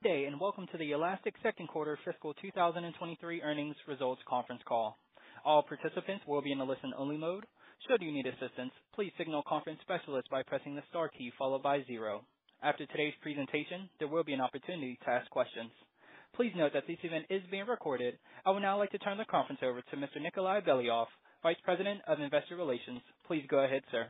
Good day, and welcome to the Elastic second quarter fiscal 2023 earnings results conference call. All participants will be in a listen-only mode. Should you need assistance, please signal a conference specialist by pressing the star key followed by 0. After today's presentation, there will be an opportunity to ask questions. Please note that this event is being recorded. I would now like to turn the conference over to Mr. Nikolay Beliov, Vice President of Investor Relations. Please go ahead, sir.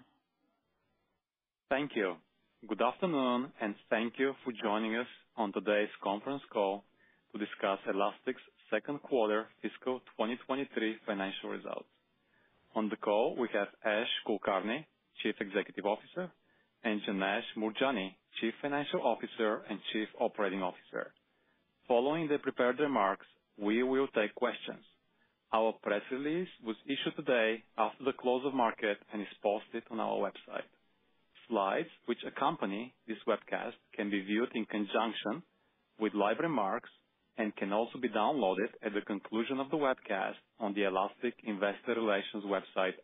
Thank you. Good afternoon, and thank you for joining us on today's conference call to discuss Elastic's second quarter fiscal 2023 financial results. On the call, we have Ash Kulkarni, Chief Executive Officer, and Janesh Moorjani, Chief Financial Officer and Chief Operating Officer. Following the prepared remarks, we will take questions. Our press release was issued today after the close of market and is posted on our website. Slides which accompany this webcast can be viewed in conjunction with live remarks and can also be downloaded at the conclusion of the webcast on the Elastic Investor Relations website,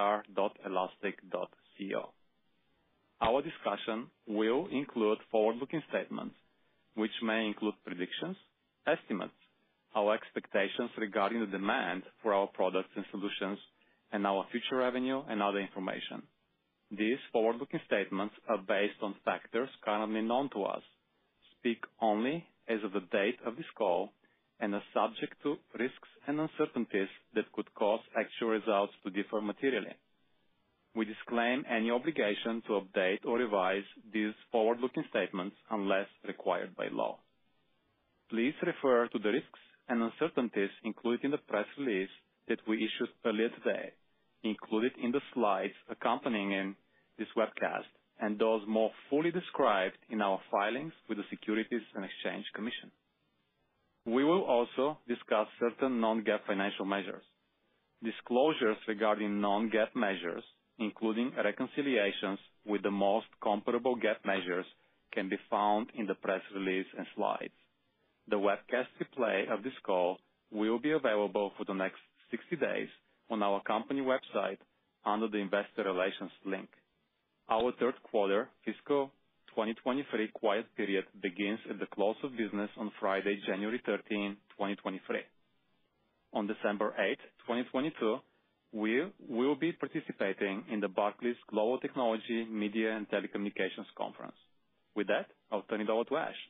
ir.elastic.co. Our discussion will include forward-looking statements, which may include predictions, estimates, our expectations regarding the demand for our products and solutions, and our future revenue and other information. These forward-looking statements are based on factors currently known to us, speak only as of the date of this call, and are subject to risks and uncertainties that could cause actual results to differ materially. We disclaim any obligation to update or revise these forward-looking statements unless required by law. Please refer to the risks and uncertainties included in the press release that we issued earlier today, included in the slides accompanying this webcast, and those more fully described in our filings with the Securities and Exchange Commission. We will also discuss certain non-GAAP financial measures. Disclosures regarding non-GAAP measures, including reconciliations with the most comparable GAAP measures, can be found in the press release and slides. The webcast replay of this call will be available for the next 60 days on our company website under the Investor Relations link. Our third quarter fiscal 2023 quiet period begins at the close of business on Friday, January 13, 2023. On December 8, 2022, we will be participating in the Barclays Global Technology, Media, and Telecommunications Conference. With that, I'll turn it over to Ash.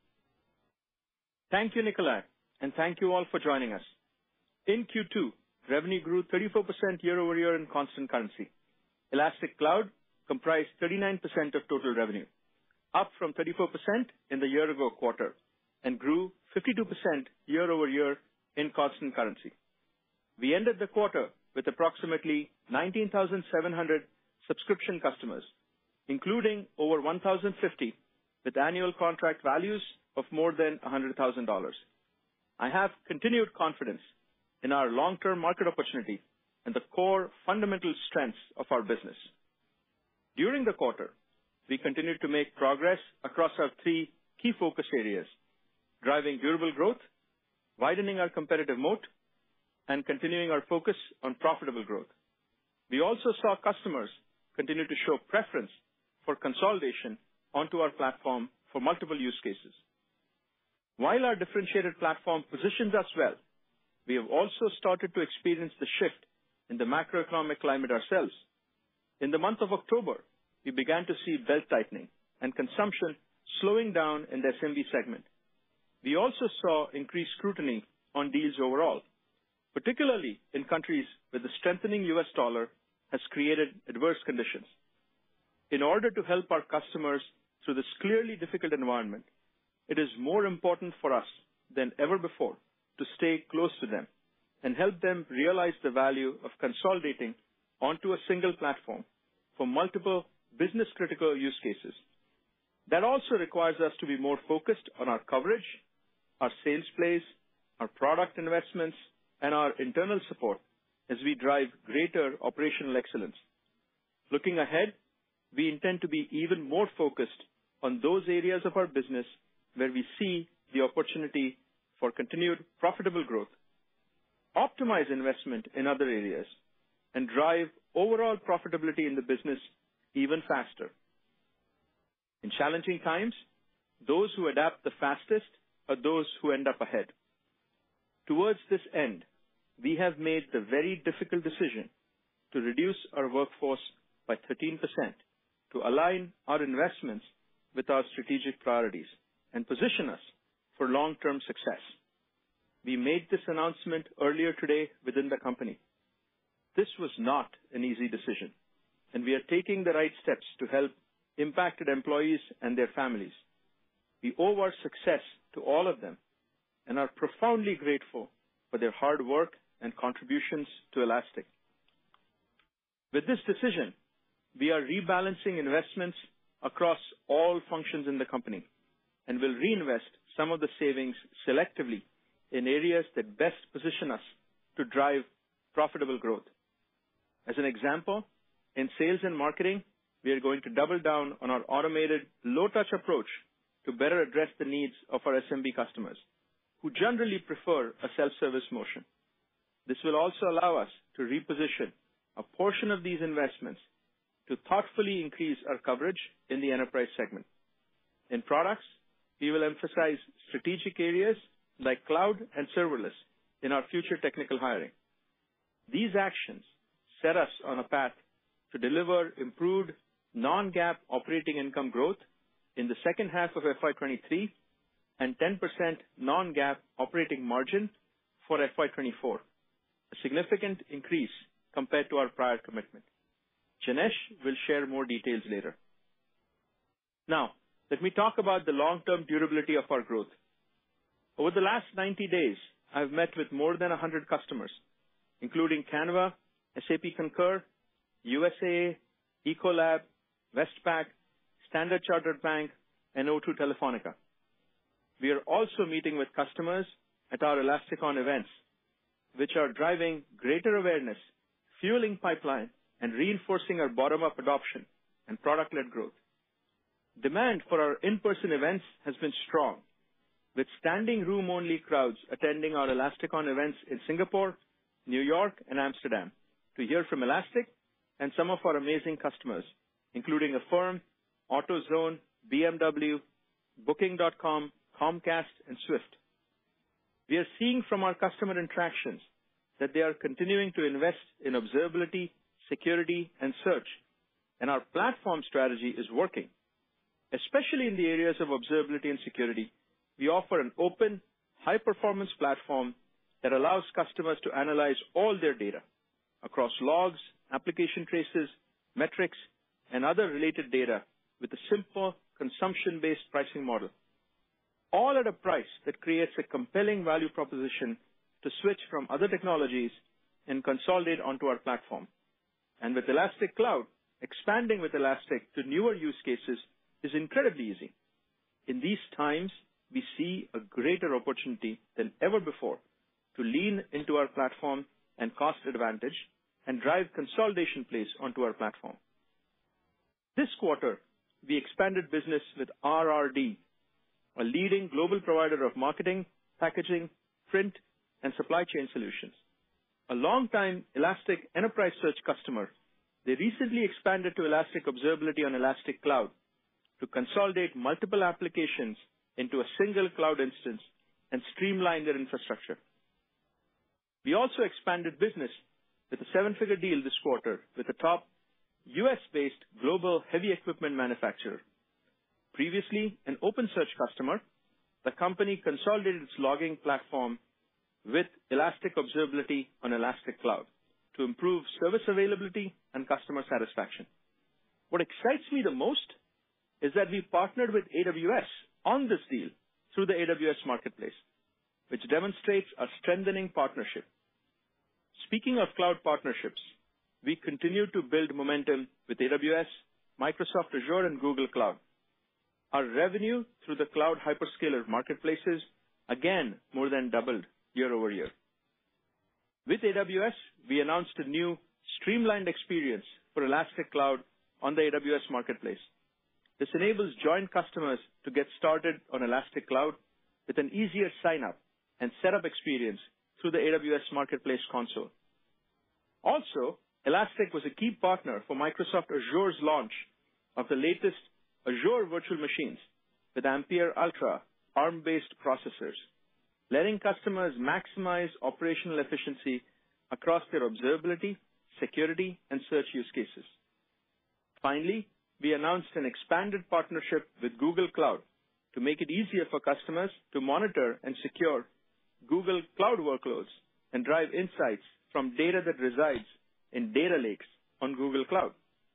Thank you, Nikolay, and thank you all for joining us. In Q2, revenue grew 34% year-over-year in constant currency. Elastic Cloud comprised 39% of total revenue, up from 34% in the year-ago quarter, and grew 52% year-over-year in constant currency. We ended the quarter with approximately 19,700 subscription customers, including over 1,050 with annual contract values of more than $100,000. I have continued confidence in our long-term market opportunity and the core fundamental strengths of our business. During the quarter, we continued to make progress across our 3 key focus areas: driving durable growth, widening our competitive moat, and continuing our focus on profitable growth. We also saw customers continue to show preference for consolidation onto our platform for multiple use cases. While our differentiated platform positions us well, we have also started to experience the shift in the macroeconomic climate ourselves. In the month of October, we began to see belt-tightening and consumption slowing down in the SMB segment. We also saw increased scrutiny on deals overall, particularly in countries where the strengthening U.S. dollar has created adverse conditions. In order to help our customers through this clearly difficult environment, it is more important for us than ever before to stay close to them and help them realize the value of consolidating onto a single platform for multiple business-critical use cases. That also requires us to be more focused on our coverage, our sales plays, our product investments, and our internal support as we drive greater operational excellence. Looking ahead, we intend to be even more focused on those areas of our business where we see the opportunity for continued profitable growth, optimize investment in other areas, and drive overall profitability in the business even faster. In challenging times, Those who adapt the fastest are those who end up ahead. Towards this end, we have made the very difficult decision to reduce our workforce by 13% to align our investments with our strategic priorities and position us for long-term success. We made this announcement earlier today within the company. This was not an easy decision, and we are taking the right steps to help impacted employees and their families. We owe our success to all of them and are profoundly grateful for their hard work and contributions to Elastic. With this decision, we are rebalancing investments across all functions in the company and will reinvest some of the savings selectively in areas that best position us to drive profitable growth. As an example, in sales and marketing, we are going to double down on our automated, low-touch approach to better address the needs of our SMB customers, who generally prefer a self-service motion. This will also allow us to reposition a portion of these investments to thoughtfully increase our coverage in the enterprise segment. In products, we will emphasize strategic areas like cloud and serverless in our future technical hiring. These actions set us on a path to deliver improved non-GAAP operating income growth in the second half of FY23 and 10% non-GAAP operating margin for FY24, a significant increase compared to our prior commitment. Janesh will share more details later. Now, let me talk about the long-term durability of our growth. Over the last 90 days, I've met with more than 100 customers, including Canva, SAP Concur, USAA, Ecolab, Westpac, Standard Chartered Bank, and O2 Telefonica. We are also meeting with customers at our ElasticON events, which are driving greater awareness, fueling pipeline, and reinforcing our bottom-up adoption and product-led growth. Demand for our in-person events has been strong, with standing room-only crowds attending our ElasticON events in Singapore, New York, and Amsterdam to hear from Elastic and some of our amazing customers, including Affirm, AutoZone, BMW, Booking.com, Comcast, and Swift. We are seeing from our customer interactions that they are continuing to invest in observability, security, and search, and our platform strategy is working. Especially in the areas of observability and security, we offer an open, high-performance platform that allows customers to analyze all their data across logs, application traces, metrics, and other related data with a simple, consumption-based pricing model, all at a price that creates a compelling value proposition to switch from other technologies and consolidate onto our platform. And with Elastic Cloud, expanding with Elastic to newer use cases is incredibly easy. In these times, we see a greater opportunity than ever before to lean into our platform and cost advantage and drive consolidation plays onto our platform. This quarter, we expanded business with RRD, a leading global provider of marketing, packaging, print, and supply chain solutions. A longtime Elastic Enterprise Search customer, they recently expanded to Elastic Observability on Elastic Cloud to consolidate multiple applications into a single cloud instance and streamline their infrastructure. We also expanded business with a seven-figure deal this quarter with a top U.S.-based global heavy equipment manufacturer. Previously an OpenSearch customer, the company consolidated its logging platform with Elastic Observability on Elastic Cloud to improve service availability and customer satisfaction. What excites me the most is that we partnered with AWS on this deal through the AWS Marketplace, which demonstrates a strengthening partnership. Speaking of cloud partnerships, we continue to build momentum with AWS, Microsoft Azure, and Google Cloud. Our revenue through the cloud hyperscaler marketplaces again more than doubled year over year. With AWS, we announced a new streamlined experience for Elastic Cloud on the AWS Marketplace. This enables joint customers to get started on Elastic Cloud with an easier sign-up and setup experience through the AWS Marketplace console. Also, Elastic was a key partner for Microsoft Azure's launch of the latest Azure virtual machines, with Ampere Altra ARM-based processors, letting customers maximize operational efficiency across their observability, security, and search use cases. Finally, we announced an expanded partnership with Google Cloud to make it easier for customers to monitor and secure Google Cloud workloads and drive insights from data that resides in data lakes on Google Cloud.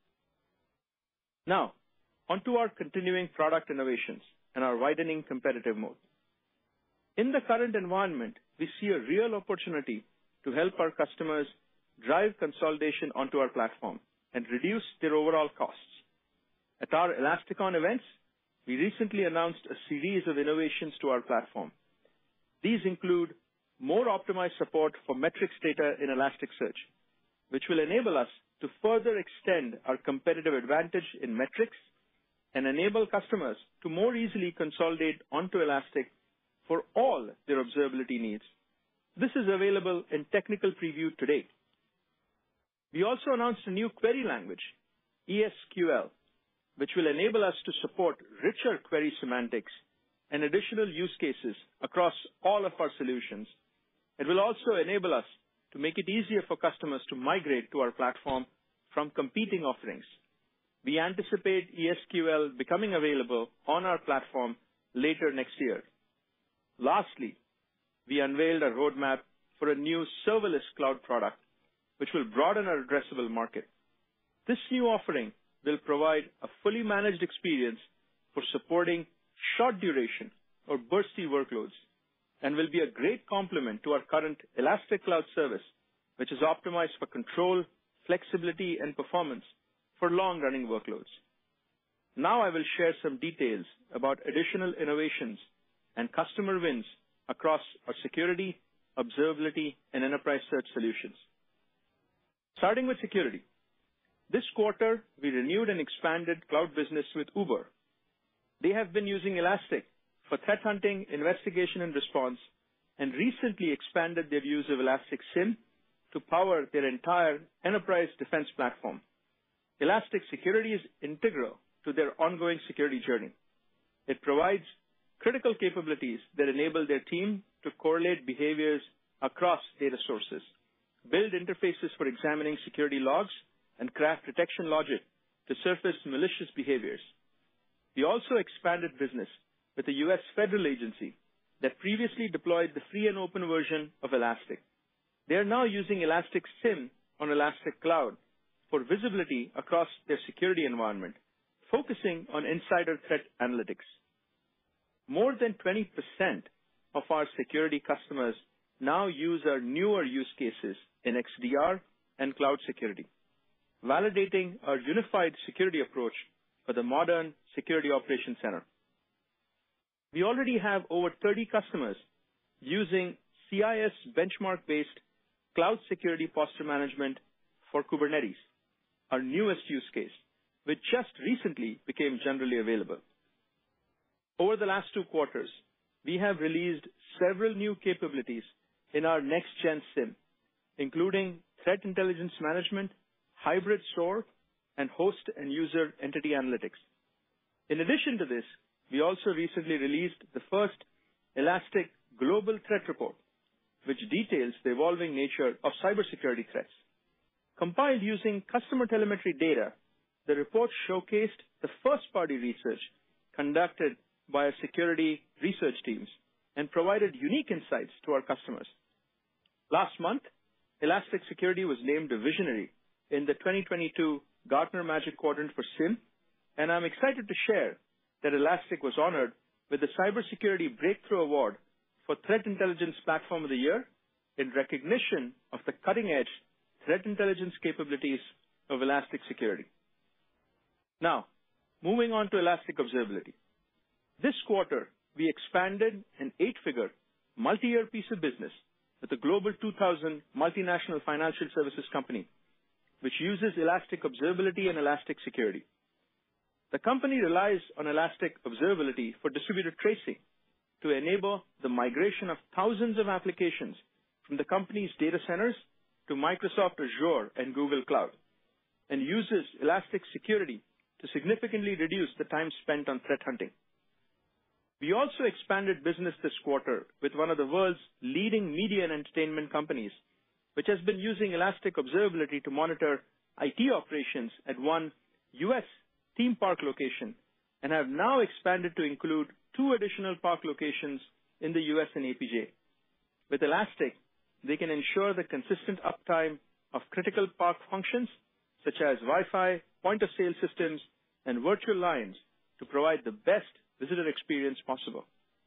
Now, onto our continuing product innovations and our widening competitive moat. In the current environment, we see a real opportunity to help our customers drive consolidation onto our platform and reduce their overall costs. At our Elasticon events, we recently announced a series of innovations to our platform. These include more optimized support for metrics data in Elasticsearch, which will enable us to further extend our competitive advantage in metrics and enable customers to more easily consolidate onto Elastic for all their observability needs. This is available in technical preview today. We also announced a new query language, ES|QL, which will enable us to support richer query semantics and additional use cases across all of our solutions. It will also enable us to make it easier for customers to migrate to our platform from competing offerings. We anticipate ES|QL becoming available on our platform later next year. Lastly, we unveiled a roadmap for a new serverless cloud product, which will broaden our addressable market. This new offering will provide a fully managed experience for supporting short duration or bursty workloads and will be a great complement to our current Elastic Cloud Service, which is optimized for control, flexibility, and performance for long-running workloads. Now I will share some details about additional innovations and customer wins across our security, observability, and enterprise search solutions. Starting with security. This quarter, we renewed and expanded cloud business with Uber. They have been using Elastic for threat hunting, investigation, and response, and recently expanded their use of Elastic SIEM to power their entire enterprise defense platform. Elastic Security is integral to their ongoing security journey. It provides critical capabilities that enable their team to correlate behaviors across data sources, build interfaces for examining security logs, and craft detection logic to surface malicious behaviors. We also expanded business with a U.S. federal agency that previously deployed the free and open version of Elastic. They are now using Elastic SIEM on Elastic Cloud for visibility across their security environment, focusing on insider threat analytics. More than 20% of our security customers now use our newer use cases in XDR and cloud security, validating our unified security approach for the modern security operations center. We already have over 30 customers using CIS benchmark-based cloud security posture management for Kubernetes, our newest use case, which just recently became generally available. Over the last 2 quarters, we have released several new capabilities in our next-gen SIEM, including threat intelligence management, hybrid SOAR, and host and user entity analytics. In addition to this, we also recently released the first Elastic Global Threat Report, which details the evolving nature of cybersecurity threats. Compiled using customer telemetry data, the report showcased the first-party research conducted by our security research teams and provided unique insights to our customers. Last month, Elastic Security was named a visionary in the 2022 Gartner Magic Quadrant for SIEM, and I'm excited to share that Elastic was honored with the Cybersecurity Breakthrough Award for Threat Intelligence Platform of the Year in recognition of the cutting-edge threat intelligence capabilities of Elastic Security. Now, moving on to Elastic Observability. This quarter, we expanded an 8-figure, multi-year piece of business with a Global 2000 multinational financial services company, which uses Elastic Observability and Elastic Security. The company relies on Elastic Observability for distributed tracing to enable the migration of thousands of applications from the company's data centers to Microsoft Azure and Google Cloud, and uses Elastic Security to significantly reduce the time spent on threat hunting. We also expanded business this quarter with one of the world's leading media and entertainment companies, which has been using Elastic Observability to monitor IT operations at one U.S. theme park location and have now expanded to include 2 additional park locations in the U.S. and APJ. With Elastic, they can ensure the consistent uptime of critical park functions such as Wi-Fi, point-of-sale systems, and virtual lines to provide the best visitor experience possible.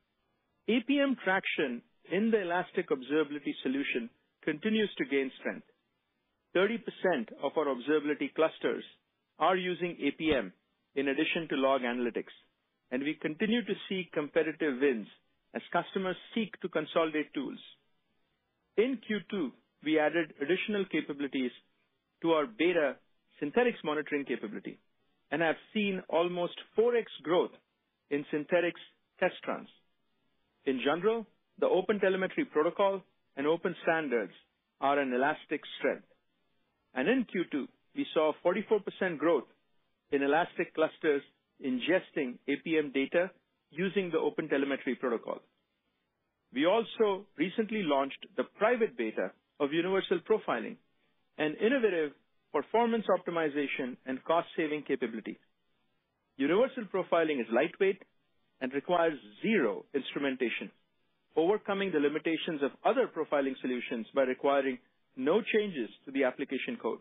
APM traction in the Elastic Observability solution continues to gain strength. 30% of our observability clusters are using APM in addition to log analytics, and we continue to see competitive wins as customers seek to consolidate tools. In Q2, we added additional capabilities to our beta Synthetics monitoring capability and have seen almost 4x growth in Synthetics test runs. In general, the OpenTelemetry protocol and open standards are an Elastic strength. And in Q2, we saw 44% growth in Elastic clusters ingesting APM data using the OpenTelemetry protocol. We also recently launched the private beta of Universal Profiling, an innovative performance optimization and cost-saving capability. Universal Profiling is lightweight and requires 0 instrumentation, overcoming the limitations of other profiling solutions by requiring no changes to the application code.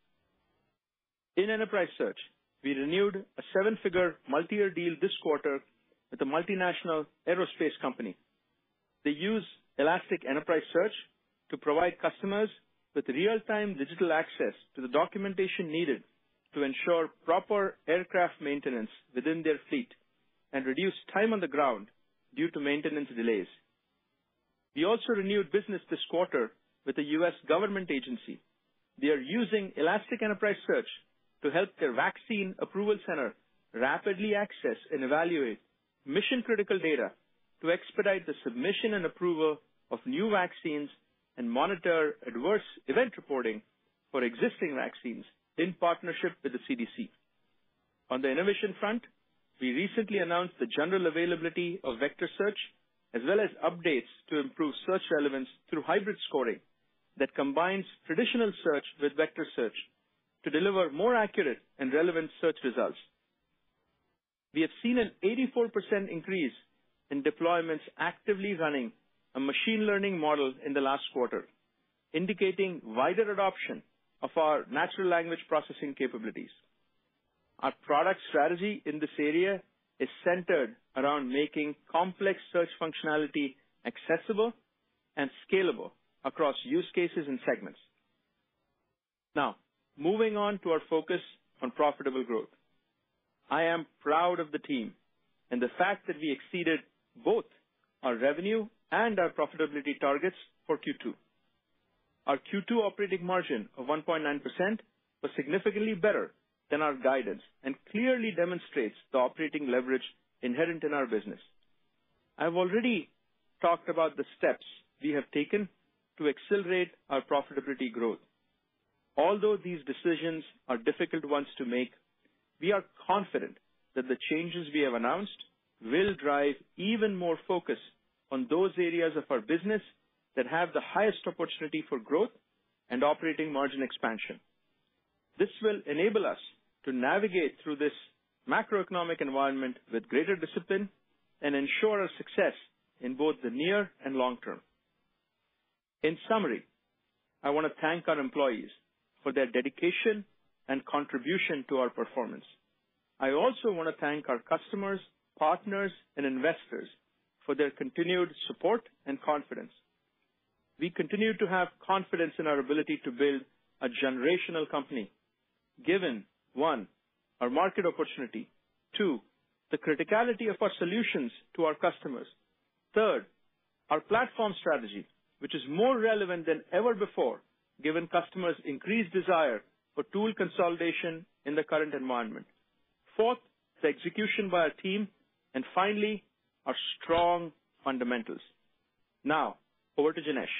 In Enterprise Search, we renewed a 7-figure multi-year deal this quarter with a multinational aerospace company. They use Elastic Enterprise Search to provide customers with real-time digital access to the documentation needed to ensure proper aircraft maintenance within their fleet and reduce time on the ground due to maintenance delays. We also renewed business this quarter with a U.S. government agency. They are using Elastic Enterprise Search to help their vaccine approval center rapidly access and evaluate mission-critical data to expedite the submission and approval of new vaccines and monitor adverse event reporting for existing vaccines in partnership with the CDC. On the innovation front, we recently announced the general availability of vector search as well as updates to improve search relevance through hybrid scoring that combines traditional search with vector search to deliver more accurate and relevant search results. We have seen an 84% increase in deployments actively running a machine learning model in the last quarter, indicating wider adoption of our natural language processing capabilities. Our product strategy in this area is centered around making complex search functionality accessible and scalable across use cases and segments. Now, moving on to our focus on profitable growth. I am proud of the team and the fact that we exceeded both our revenue and our profitability targets for Q2. Our Q2 operating margin of 1.9% was significantly better than our guidance and clearly demonstrates the operating leverage inherent in our business. I've already talked about the steps we have taken to accelerate our profitability growth. Although these decisions are difficult ones to make, we are confident that the changes we have announced will drive even more focus on those areas of our business that have the highest opportunity for growth and operating margin expansion. This will enable us to navigate through this macroeconomic environment with greater discipline and ensure our success in both the near and long term. In summary, I want to thank our employees for their dedication and contribution to our performance. I also want to thank our customers, partners, and investors for their continued support and confidence. We continue to have confidence in our ability to build a generational company, given 1, our market opportunity, 2, the criticality of our solutions to our customers, 3rd, our platform strategy, which is more relevant than ever before, given customers' increased desire for tool consolidation in the current environment, 4th, the execution by our team, and finally, our strong fundamentals. Now, over to Janesh.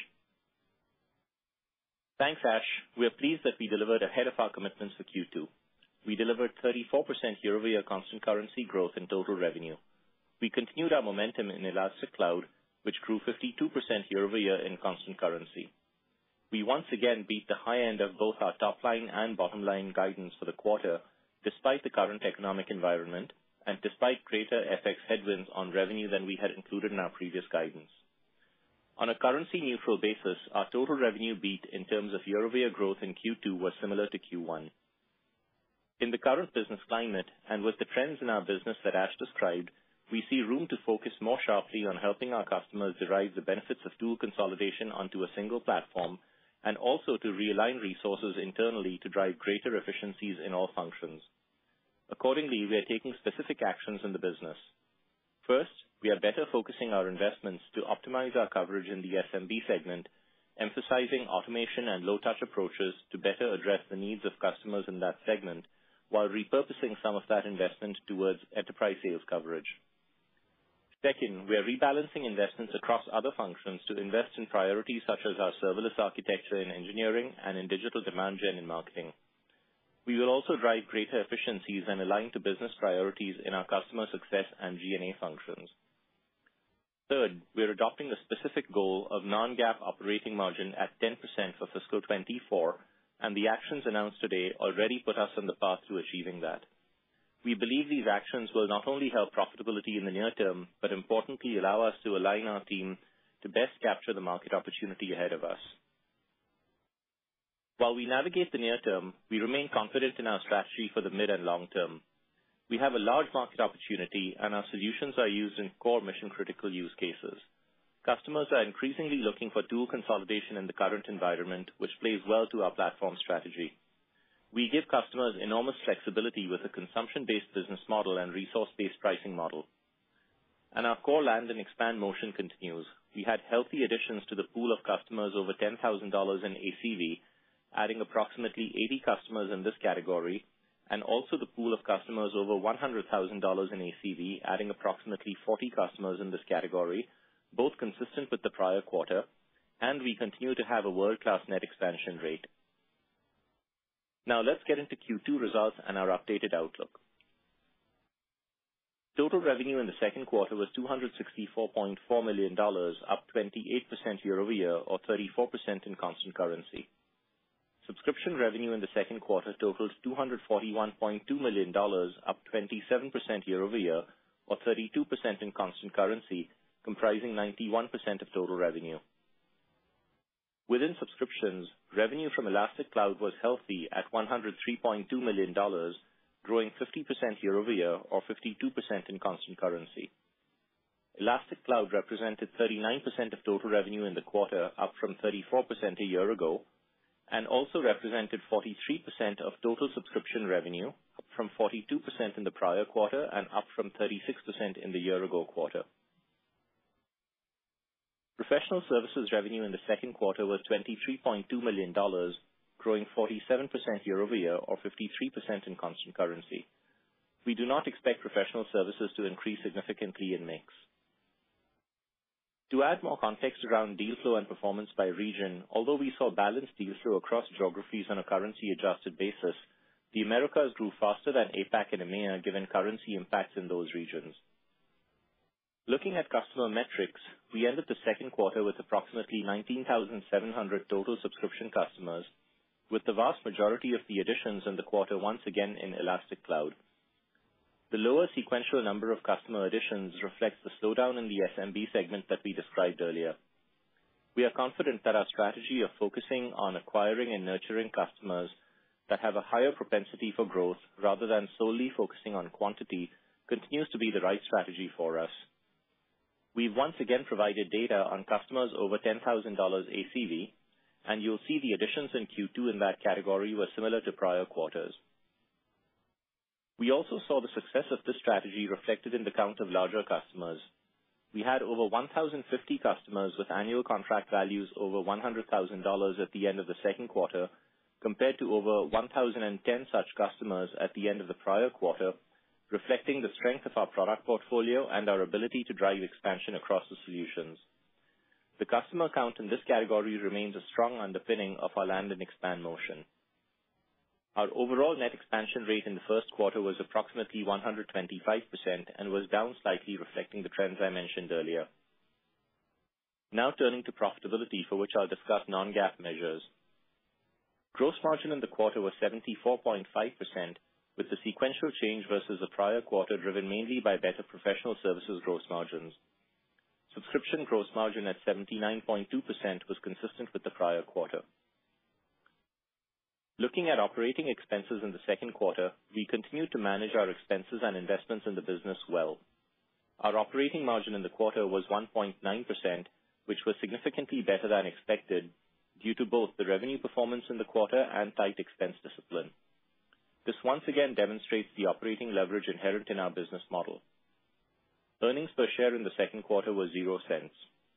Thanks, Ash. We are pleased that we delivered ahead of our commitments for Q2. We delivered 34% year-over-year constant currency growth in total revenue. We continued our momentum in Elastic Cloud, which grew 52% year-over-year in constant currency. We once again beat the high end of both our top line and bottom line guidance for the quarter, despite the current economic environment and despite greater FX headwinds on revenue than we had included in our previous guidance. On a currency-neutral basis, our total revenue beat in terms of year-over-year growth in Q2 was similar to Q1. In the current business climate, and with the trends in our business that Ash described, we see room to focus more sharply on helping our customers derive the benefits of tool consolidation onto a single platform, and also to realign resources internally to drive greater efficiencies in all functions. Accordingly, we are taking specific actions in the business. First, we are better focusing our investments to optimize our coverage in the SMB segment, emphasizing automation and low-touch approaches to better address the needs of customers in that segment, while repurposing some of that investment towards enterprise sales coverage. Second, we are rebalancing investments across other functions to invest in priorities such as our serverless architecture in engineering and in digital demand gen in marketing. We will also drive greater efficiencies and align to business priorities in our customer success and G&A functions. Third, we are adopting a specific goal of non-GAAP operating margin at 10% for fiscal 24, and the actions announced today already put us on the path to achieving that. We believe these actions will not only help profitability in the near term, but importantly allow us to align our team to best capture the market opportunity ahead of us. While we navigate the near term, we remain confident in our strategy for the mid and long term. We have a large market opportunity, and our solutions are used in core mission-critical use cases. Customers are increasingly looking for tool consolidation in the current environment, which plays well to our platform strategy. We give customers enormous flexibility with a consumption-based business model and resource-based pricing model. And our core land and expand motion continues. We had healthy additions to the pool of customers over $10,000 in ACV, adding approximately 80 customers in this category, and also the pool of customers over $100,000 in ACV, adding approximately 40 customers in this category, both consistent with the prior quarter, and we continue to have a world-class net expansion rate. Now let's get into Q2 results and our updated outlook. Total revenue in the second quarter was $264.4 million, up 28% year-over-year, or 34% in constant currency. Subscription revenue in the second quarter totaled $241.2 million, up 27% year-over-year, or 32% in constant currency, comprising 91% of total revenue. Within subscriptions, revenue from Elastic Cloud was healthy at $103.2 million, growing 50% year-over-year, or 52% in constant currency. Elastic Cloud represented 39% of total revenue in the quarter, up from 34% a year ago, and also represented 43% of total subscription revenue, up from 42% in the prior quarter and up from 36% in the year-ago quarter. Professional services revenue in the second quarter was $23.2 million, growing 47% year-over-year, or 53% in constant currency. We do not expect professional services to increase significantly in mix. To add more context around deal flow and performance by region, although we saw balanced deal flow across geographies on a currency-adjusted basis, the Americas grew faster than APAC and EMEA given currency impacts in those regions. Looking at customer metrics, we ended the second quarter with approximately 19,700 total subscription customers, with the vast majority of the additions in the quarter once again in Elastic Cloud. The lower sequential number of customer additions reflects the slowdown in the SMB segment that we described earlier. We are confident that our strategy of focusing on acquiring and nurturing customers that have a higher propensity for growth rather than solely focusing on quantity continues to be the right strategy for us. We've once again provided data on customers over $10,000 ACV, and you'll see the additions in Q2 in that category were similar to prior quarters. We also saw the success of this strategy reflected in the count of larger customers. We had over 1,050 customers with annual contract values over $100,000 at the end of the second quarter, compared to over 1,010 such customers at the end of the prior quarter, reflecting the strength of our product portfolio and our ability to drive expansion across the solutions. The customer count in this category remains a strong underpinning of our land and expand motion. Our overall net expansion rate in the first quarter was approximately 125% and was down slightly, reflecting the trends I mentioned earlier. Now turning to profitability, for which I'll discuss non-GAAP measures. Gross margin in the quarter was 74.5%, with the sequential change versus the prior quarter driven mainly by better professional services gross margins. Subscription gross margin at 79.2% was consistent with the prior quarter. Looking at operating expenses in the second quarter, we continued to manage our expenses and investments in the business well. Our operating margin in the quarter was 1.9%, which was significantly better than expected due to both the revenue performance in the quarter and tight expense discipline. This once again demonstrates the operating leverage inherent in our business model. Earnings per share in the second quarter was 0 cents.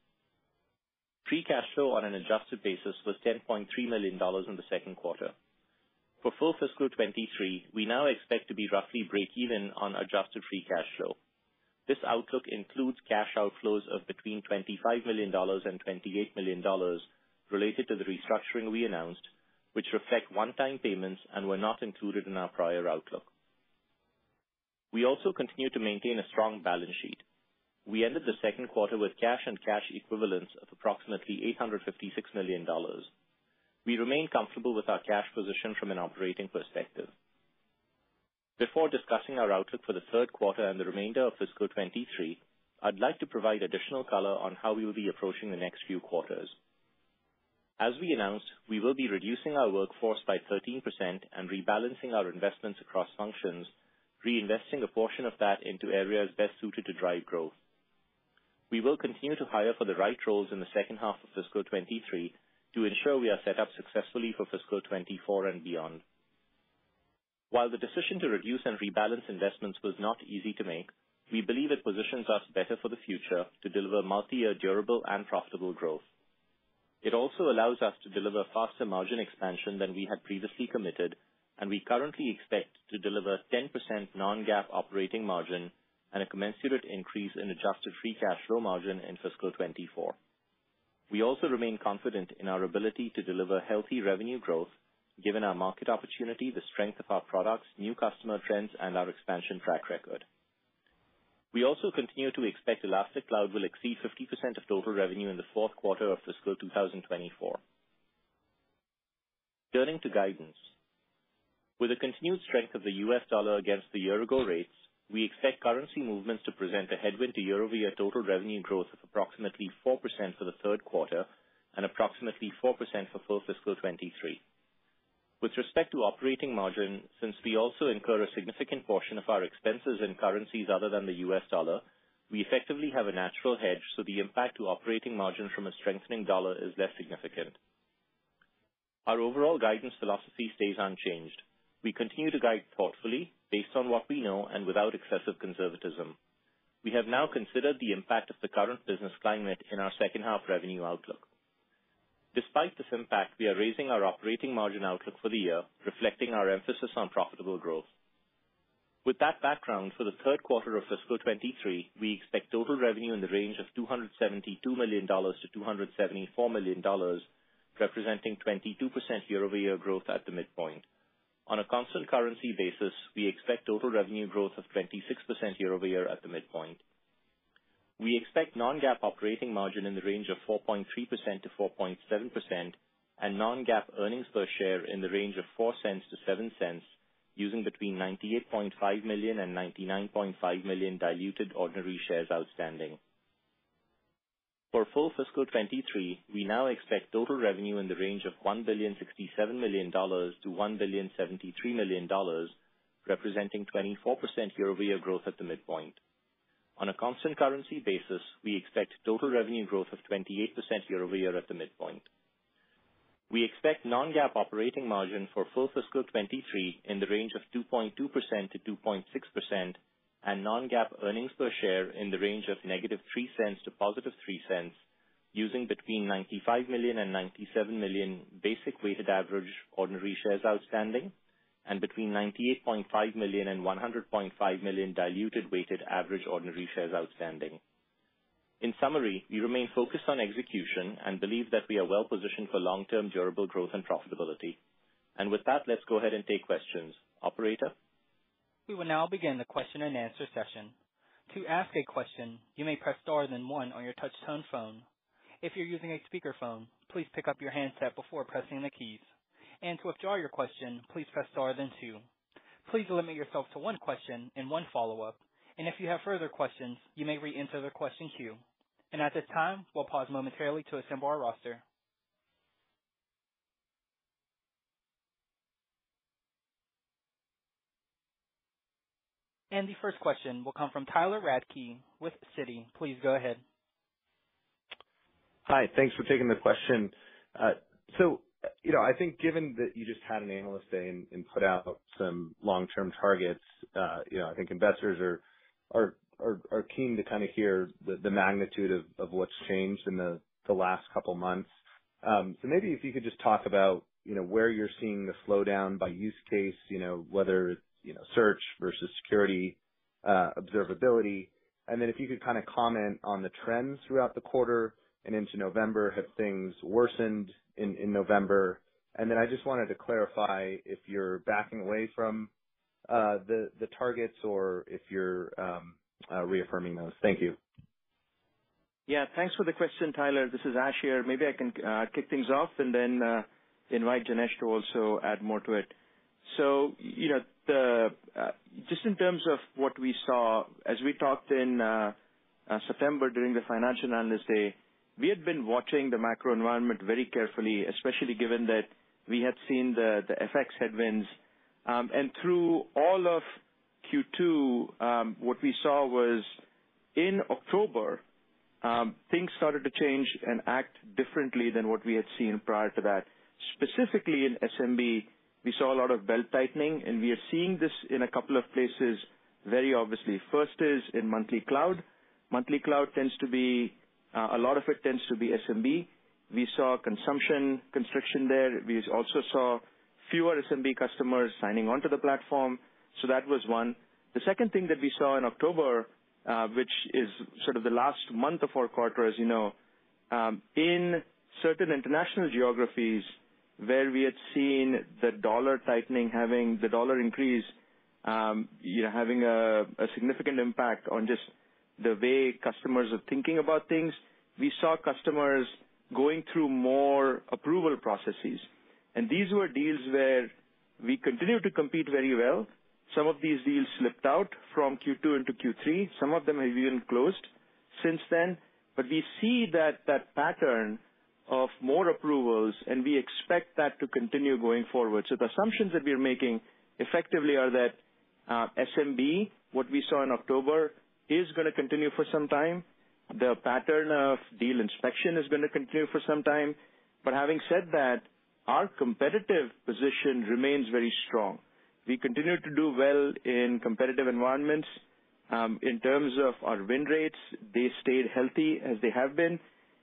Free cash flow on an adjusted basis was $10.3 million in the second quarter. For full fiscal 23, we now expect to be roughly break-even on adjusted free cash flow. This outlook includes cash outflows of between $25 million and $28 million related to the restructuring we announced, which reflect one-time payments and were not included in our prior outlook. We also continue to maintain a strong balance sheet. We ended the second quarter with cash and cash equivalents of approximately $856 million. We remain comfortable with our cash position from an operating perspective. Before discussing our outlook for the third quarter and the remainder of fiscal 23, I'd like to provide additional color on how we will be approaching the next few quarters. As we announced, we will be reducing our workforce by 13% and rebalancing our investments across functions, reinvesting a portion of that into areas best suited to drive growth. We will continue to hire for the right roles in the second half of fiscal 23 to ensure we are set up successfully for fiscal 24 and beyond. While the decision to reduce and rebalance investments was not easy to make, we believe it positions us better for the future to deliver multi-year durable and profitable growth. It also allows us to deliver faster margin expansion than we had previously committed, and we currently expect to deliver 10% non-GAAP operating margin and a commensurate increase in adjusted free cash flow margin in fiscal 24. We also remain confident in our ability to deliver healthy revenue growth, given our market opportunity, the strength of our products, new customer trends, and our expansion track record. We also continue to expect Elastic Cloud will exceed 50% of total revenue in the fourth quarter of fiscal 2024. Turning to guidance. With the continued strength of the US dollar against the year-ago rates, we expect currency movements to present a headwind to year-over-year total revenue growth of approximately 4% for the third quarter and approximately 4% for full fiscal 23. With respect to operating margin, since we also incur a significant portion of our expenses in currencies other than the US dollar, we effectively have a natural hedge, so the impact to operating margin from a strengthening dollar is less significant. Our overall guidance philosophy stays unchanged. We continue to guide thoughtfully, based on what we know and without excessive conservatism. We have now considered the impact of the current business climate in our second half revenue outlook. Despite this impact, we are raising our operating margin outlook for the year, reflecting our emphasis on profitable growth. With that background, for the third quarter of fiscal 23, we expect total revenue in the range of $272 million to $274 million, representing 22% year-over-year growth at the midpoint. On a constant currency basis, we expect total revenue growth of 26% year-over-year at the midpoint. We expect non-GAAP operating margin in the range of 4.3% to 4.7% and non-GAAP earnings per share in the range of 4 cents to 7 cents, using between 98.5 million and 99.5 million diluted ordinary shares outstanding. For full fiscal 23, we now expect total revenue in the range of $1,067 million to $1,073 million, representing 24% year-over-year growth at the midpoint. On a constant currency basis, we expect total revenue growth of 28% year-over-year at the midpoint. We expect non-GAAP operating margin for full fiscal 23 in the range of 2.2% to 2.6% and non-GAAP earnings per share in the range of -3 cents to +3 cents, using between 95 million and 97 million basic weighted average ordinary shares outstanding, and between 98.5 million and 100.5 million diluted weighted average ordinary shares outstanding. In summary, we remain focused on execution and believe that we are well positioned for long-term durable growth and profitability. And with that, let's go ahead and take questions. Operator? We will now begin the question and answer session. To ask a question, you may press star then one on your touch-tone phone. If you're using a speakerphone, please pick up your handset before pressing the keys. And to withdraw your question, please press star then two. Please limit yourself to one question and one follow-up. And if you have further questions, you may re-enter the question queue. And at this time, we'll pause momentarily to assemble our roster. And the first question will come from Tyler Radke with Citi. Please go ahead. Hi, thanks for taking the question. I think given that you just had an analyst day and put out some long-term targets, I think investors are keen to kind of hear the magnitude of what's changed in the last couple months. So maybe if you could just talk about, where you're seeing the slowdown by use case, whether it's, search versus security, observability. And then if you could kind of comment on the trends throughout the quarter and into November, have things worsened in November? And then I just wanted to clarify if you're backing away from the targets or if you're reaffirming those. Thank you. Yeah, thanks for the question, Tyler. This is Ash here. Maybe I can kick things off and then invite Janesh to also add more to it. So, just in terms of what we saw, as we talked in September during the Financial Analyst Day, we had been watching the macro environment very carefully, especially given that we had seen the FX headwinds. And through all of Q2, what we saw was in October, things started to change and act differently than what we had seen prior to that. Specifically in SMB, we saw a lot of belt tightening, and we are seeing this in a couple of places very obviously. First is in monthly cloud. Monthly cloud tends to be, a lot of it tends to be SMB. We saw consumption constriction there. We also saw fewer SMB customers signing onto the platform. So that was one. The second thing that we saw in October, which is sort of the last month of our quarter, as you know, in certain international geographies where we had seen the dollar tightening, having the dollar increase, having a significant impact on just the way customers are thinking about things, we saw customers going through more approval processes. And these were deals where we continued to compete very well. Some of these deals slipped out from Q2 into Q3. Some of them have even closed since then. But we see that pattern of more approvals, and we expect that to continue going forward. So the assumptions that we're making effectively are that SMB, what we saw in October, is going to continue for some time. The pattern of deal inspection is going to continue for some time. But having said that, our competitive position remains very strong. We continue to do well in competitive environments. In terms of our win rates, they stayed healthy as they have been.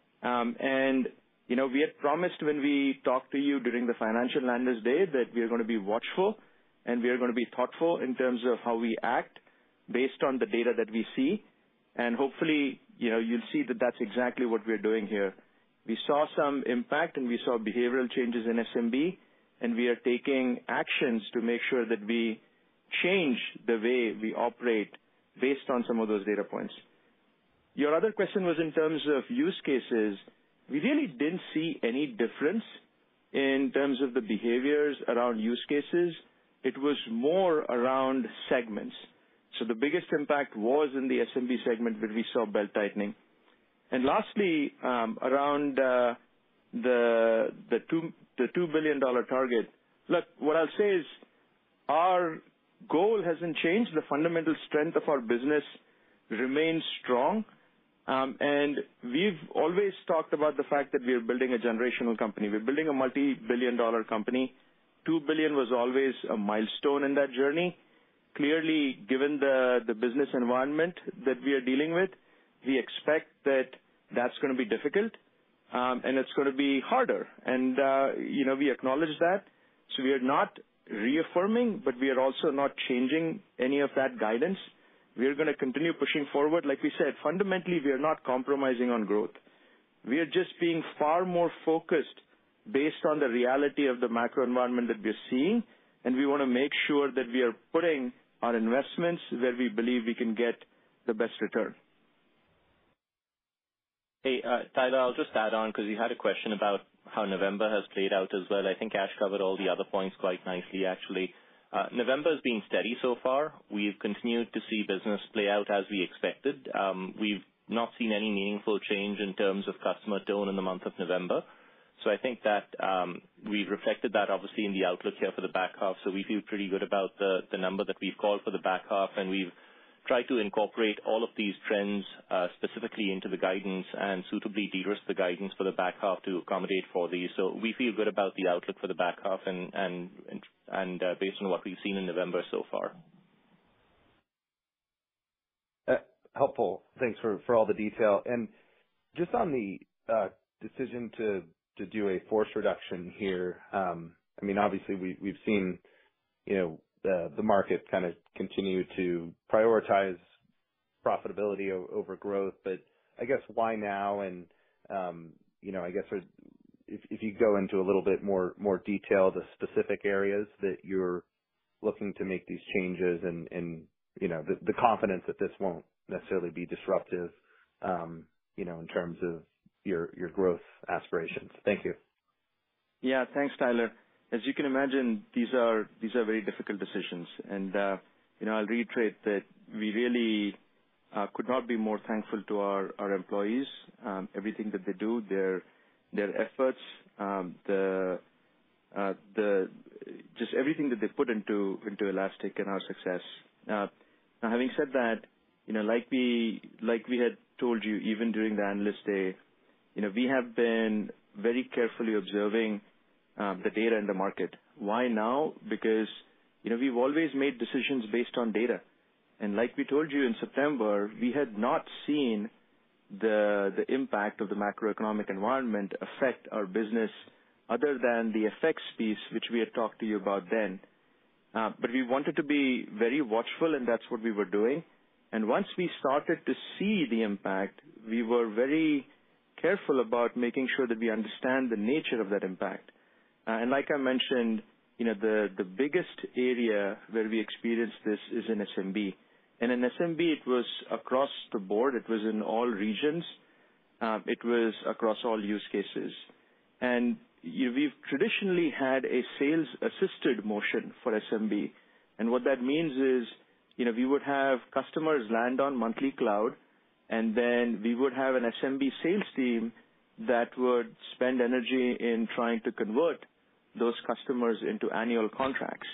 We had promised when we talked to you during the Financial Analyst Day that we are going to be watchful and we are going to be thoughtful in terms of how we act based on the data that we see. And hopefully, you'll see that that's exactly what we're doing here. We saw some impact and we saw behavioral changes in SMB, and we are taking actions to make sure that we change the way we operate based on some of those data points. Your other question was in terms of use cases. We really didn't see any difference in terms of the behaviors around use cases. It was more around segments. So the biggest impact was in the SMB segment where we saw belt tightening. And lastly, around the $2 billion target, look, what I'll say is our goal hasn't changed. The fundamental strength of our business remains strong. And we've always talked about the fact that we are building a generational company. We're building a multi-billion-dollar company. $2 billion was always a milestone in that journey. Clearly, given the business environment that we are dealing with, we expect that that's going to be difficult, and it's going to be harder. And, we acknowledge that. So we are not reaffirming, but we are also not changing any of that guidance. We are going to continue pushing forward. Like we said, fundamentally, we are not compromising on growth. We are just being far more focused based on the reality of the macro environment that we're seeing, and we want to make sure that we are putting our investments where we believe we can get the best return. Hey, Tyler, I'll just add on because you had a question about how November has played out as well. I think Ash covered all the other points quite nicely, actually. November has been steady so far. We've continued to see business play out as we expected. We've not seen any meaningful change in terms of customer tone in the month of November. So I think that we've reflected that obviously in the outlook here for the back half. So we feel pretty good about the number that we've called for the back half, and we've tried to incorporate all of these trends specifically into the guidance and suitably de-risk the guidance for the back half to accommodate for these. So we feel good about the outlook for the back half and based on what we've seen in November so far. Helpful. Thanks for all the detail. And just on the decision to do a force reduction here, I mean, obviously we've seen, the market kind of continue to prioritize profitability over growth, but I guess why now? And, I guess if you go into a little bit more detail, the specific areas that you're looking to make these changes and the confidence that this won't necessarily be disruptive, in terms of your growth aspirations. Thank you. Yeah, thanks, Tyler. As you can imagine, these are very difficult decisions, and I'll reiterate that we really could not be more thankful to our employees, everything that they do, their efforts, just everything that they put into Elastic and our success. Now, having said that, like we had told you even during the Analyst Day, we have been very carefully observing the data in the market. Why now? Because, we've always made decisions based on data. And like we told you in September, we had not seen the impact of the macroeconomic environment affect our business other than the FX piece, which we had talked to you about then. But we wanted to be very watchful, and that's what we were doing. And once we started to see the impact, we were very careful about making sure that we understand the nature of that impact. And like I mentioned, the biggest area where we experienced this is in SMB. And in SMB, it was across the board. It was in all regions. It was across all use cases. And we've traditionally had a sales-assisted motion for SMB. And what that means is, we would have customers land on monthly cloud, and then we would have an SMB sales team that would spend energy in trying to convert those customers into annual contracts.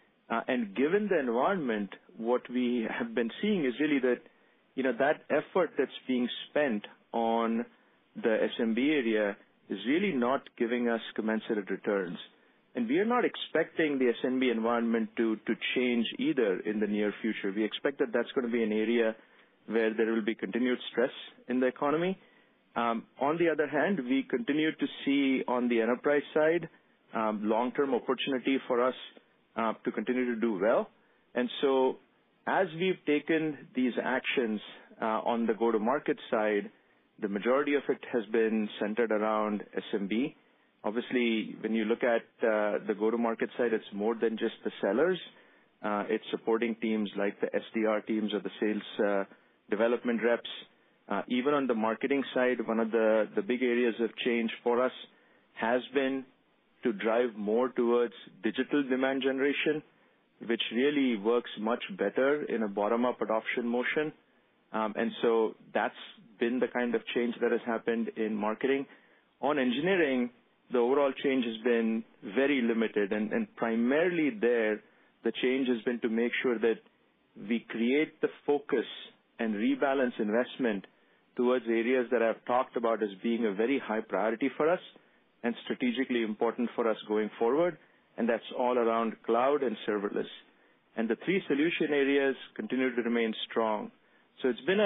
And given the environment, what we have been seeing is really that, that effort that's being spent on the SMB area is really not giving us commensurate returns. And we are not expecting the SMB environment to change either in the near future. We expect that that's going to be an area where there will be continued stress in the economy. On the other hand, we continue to see on the enterprise side long-term opportunity for us to continue to do well. And so as we've taken these actions on the go-to-market side, the majority of it has been centered around SMB. Obviously, when you look at the go-to-market side, it's more than just the sellers. It's supporting teams like the SDR teams or the sales development reps. Even on the marketing side, one of the big areas of change for us has been to drive more towards digital demand generation, which really works much better in a bottom-up adoption motion. And so that's been the kind of change that has happened in marketing. On engineering, the overall change has been very limited, and primarily there, the change has been to make sure that we create the focus and rebalance investment towards areas that I've talked about as being a very high priority for us and strategically important for us going forward, and that's all around cloud and serverless. And the three solution areas continue to remain strong. So it's been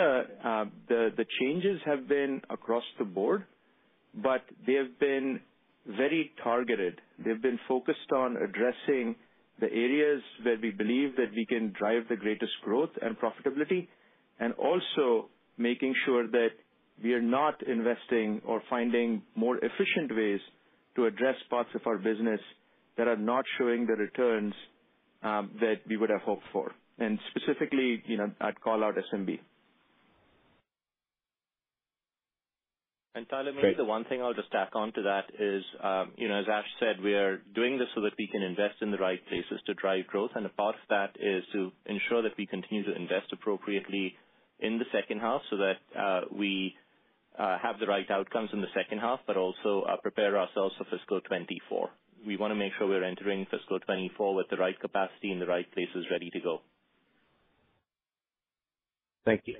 the changes have been across the board, but they have been very targeted. They've been focused on addressing the areas where we believe that we can drive the greatest growth and profitability, and also making sure that we are not investing or finding more efficient ways to address parts of our business that are not showing the returns that we would have hoped for. And specifically, I'd call out SMB. And Tyler, maybe the one thing I'll just tack on to that is, as Ash said, we are doing this so that we can invest in the right places to drive growth. And a part of that is to ensure that we continue to invest appropriately in the second half so that we have the right outcomes in the second half, but also prepare ourselves for fiscal 24. We want to make sure we're entering fiscal 24 with the right capacity in the right places ready to go. Thank you.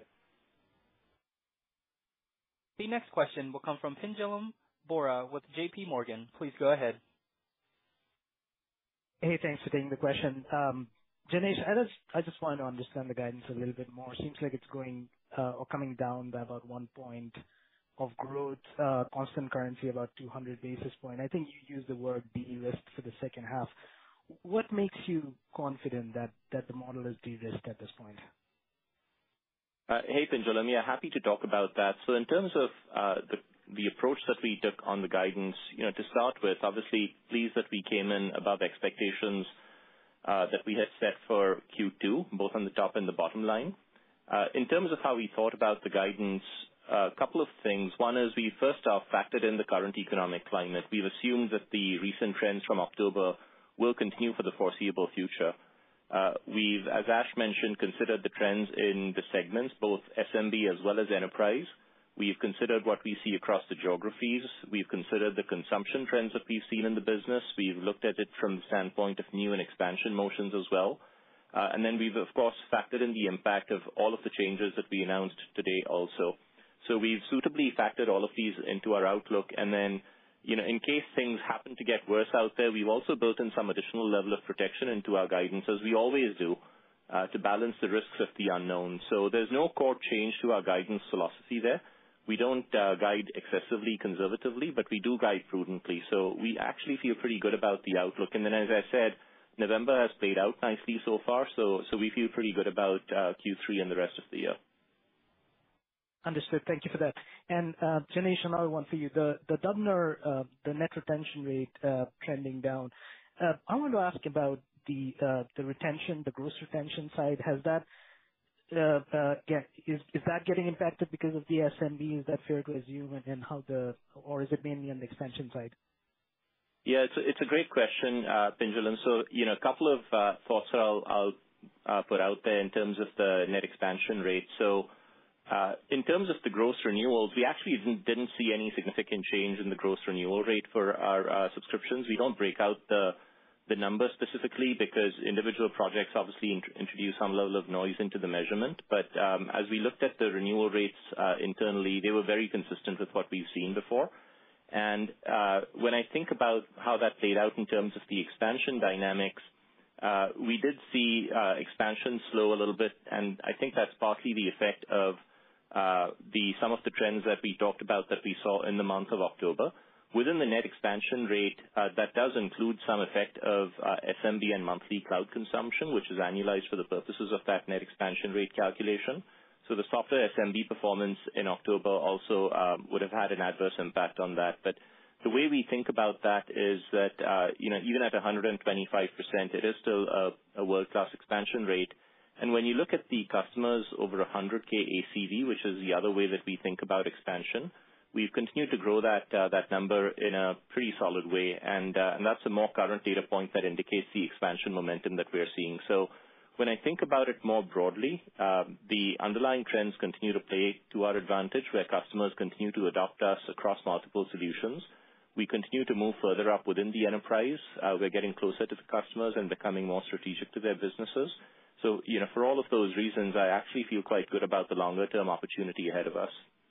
The next question will come from Pinjalim Bora with J.P. Morgan. Please go ahead. Hey, thanks for taking the question. Janesh, I just wanted to understand the guidance a little bit more. Seems like it's going or coming down by about 1 point of growth, constant currency about 200 basis points. I think you used the word de-risked for the second half. What makes you confident that the model is de-risked at this point? Hey, Pinjalim. Yeah, happy to talk about that. So in terms of the approach that we took on the guidance, to start with, obviously pleased that we came in above expectations that we had set for Q2, both on the top and the bottom line. In terms of how we thought about the guidance, a couple of things. One is we first off factored in the current economic climate. We've assumed that the recent trends from October will continue for the foreseeable future. We've, as Ash mentioned, considered the trends in the segments, both SMB as well as enterprise. We've considered what we see across the geographies. We've considered the consumption trends that we've seen in the business. We've looked at it from the standpoint of new and expansion motions as well. And then we've, of course, factored in the impact of all of the changes that we announced today also. So we've suitably factored all of these into our outlook. And then, in case things happen to get worse out there, we've also built in some additional level of protection into our guidance, as we always do, to balance the risks of the unknown. So there's no core change to our guidance philosophy there. We don't guide excessively conservatively, but we do guide prudently. So we actually feel pretty good about the outlook. And then, as I said, November has played out nicely so far, so we feel pretty good about Q3 and the rest of the year. Understood. Thank you for that. And Janesh, another one for you. The DBNER, the net retention rate trending down. I want to ask about the retention, the gross retention side. Has that is that getting impacted because of the SMB? Is that fair to assume? And or is it mainly on the expansion side? Yeah, it's a great question, Pinjalim. So, a couple of thoughts that I'll put out there in terms of the net expansion rate. So, in terms of the gross renewals, we actually didn't see any significant change in the gross renewal rate for our subscriptions. We don't break out the number specifically because individual projects obviously introduce some level of noise into the measurement. But as we looked at the renewal rates internally, they were very consistent with what we've seen before. And when I think about how that played out in terms of the expansion dynamics, we did see expansion slow a little bit, and I think that's partly the effect of some of the trends that we talked about that we saw in the month of October. Within the net expansion rate, that does include some effect of SMB and monthly cloud consumption, which is annualized for the purposes of that net expansion rate calculation. So the softer SMB performance in October also would have had an adverse impact on that. But the way we think about that is that, even at 125%, it is still a world-class expansion rate. And when you look at the customers over 100K ACV, which is the other way that we think about expansion, we've continued to grow that number in a pretty solid way. And that's a more current data point that indicates the expansion momentum that we're seeing. So when I think about it more broadly, the underlying trends continue to play to our advantage, where customers continue to adopt us across multiple solutions. We continue to move further up within the enterprise. We're getting closer to the customers and becoming more strategic to their businesses. So, for all of those reasons, I actually feel quite good about the longer-term opportunity ahead of us.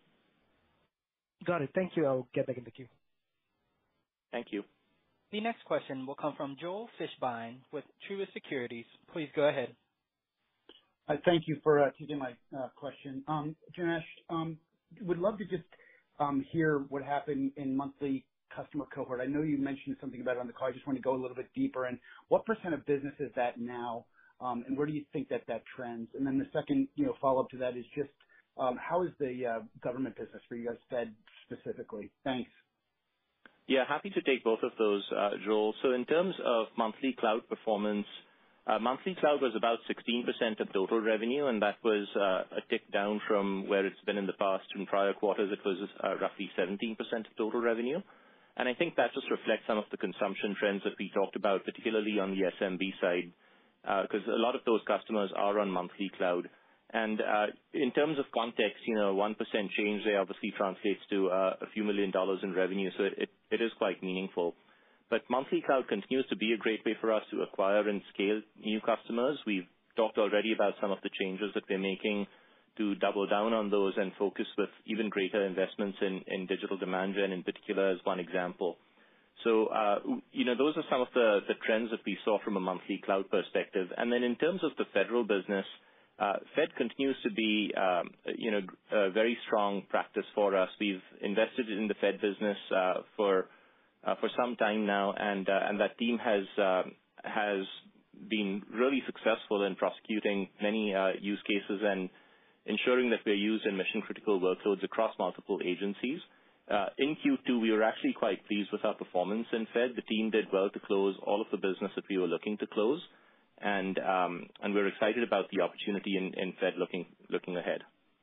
Got it. Thank you. I'll get back in the queue. Thank you. The next question will come from Joel Fishbein with Truist Securities. Please go ahead. Thank you for taking my question. Janesh, would love to just hear what happened in monthly customer cohort. I know you mentioned something about it on the call. I just want to go a little bit deeper. And what % of business is that now? And where do you think that trends? And then the second, follow-up to that is just how is the government business for you guys, Fed specifically? Thanks. Yeah, happy to take both of those, Joel. So in terms of monthly cloud performance, monthly cloud was about 16% of total revenue, and that was a tick down from where it's been in the past. In prior quarters, it was roughly 17% of total revenue. And I think that just reflects some of the consumption trends that we talked about, particularly on the SMB side, because a lot of those customers are on monthly cloud. And in terms of context, 1% change there obviously translates to a few $1 million in revenue, so it is quite meaningful. But monthly cloud continues to be a great way for us to acquire and scale new customers. We've talked already about some of the changes that we're making to double down on those and focus with even greater investments in digital demand gen in particular as one example. So, those are some of the trends that we saw from a monthly cloud perspective. And then in terms of the federal business, Fed continues to be, a very strong practice for us. We've invested in the Fed business for some time now, and that team has been really successful in prosecuting many use cases and ensuring that we're used in mission-critical workloads across multiple agencies. In Q2, we were actually quite pleased with our performance in Fed. The team did well to close all of the business that we were looking to close, and we're excited about the opportunity in Fed looking ahead.